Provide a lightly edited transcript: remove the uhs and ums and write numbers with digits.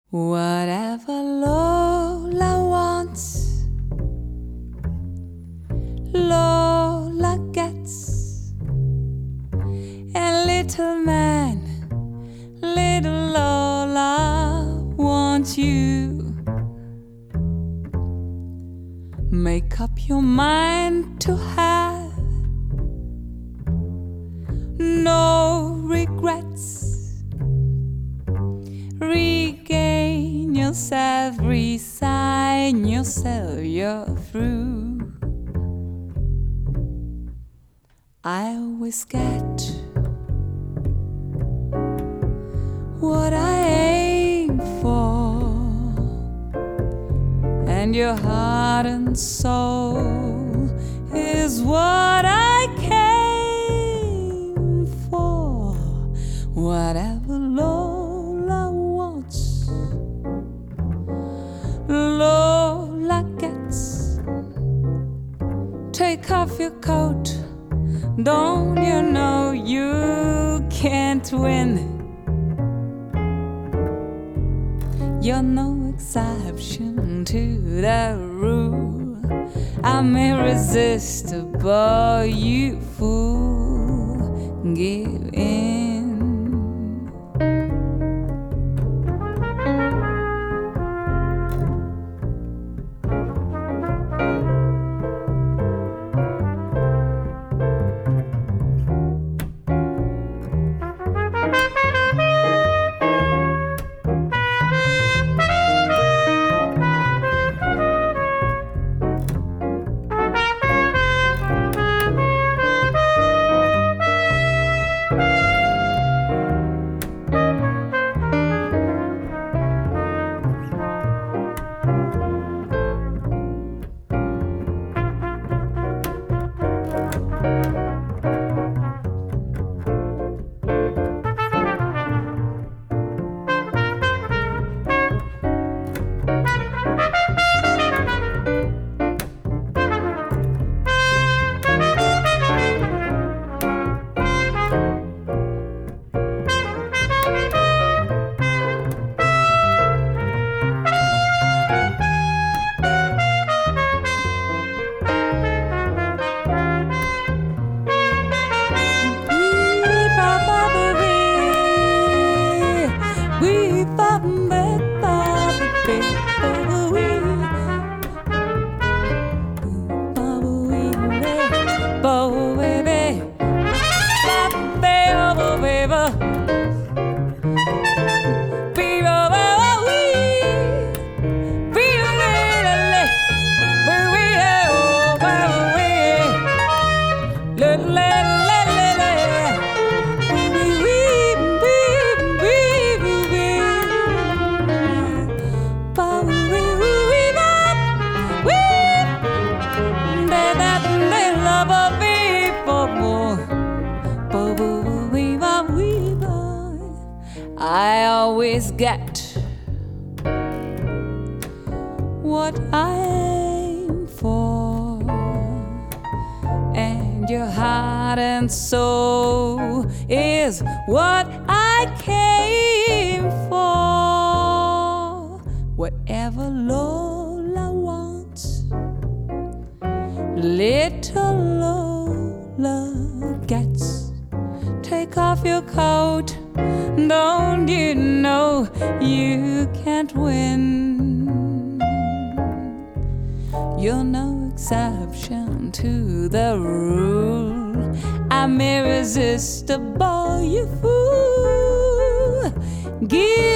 Whatever Lola wants, Lola gets. And little man, little Lola wants you. Make up your mind to have no regrets. Regain yourself, resign yourself, you're through. I always get what I aim for, and your heart and soul is what I came for. Whatever Lola wants, Lola gets. Take off your coat, don't you know you can't win? You're no exception to the rule. I'm irresistible, you fool. Give in. I always get what I aim for, and your heart and soul is what I came for. Whatever Lola wants, little Lola gets. Take off your coat, don't you know you can't win? You're no exception to the rule. I'm irresistible, you fool. Give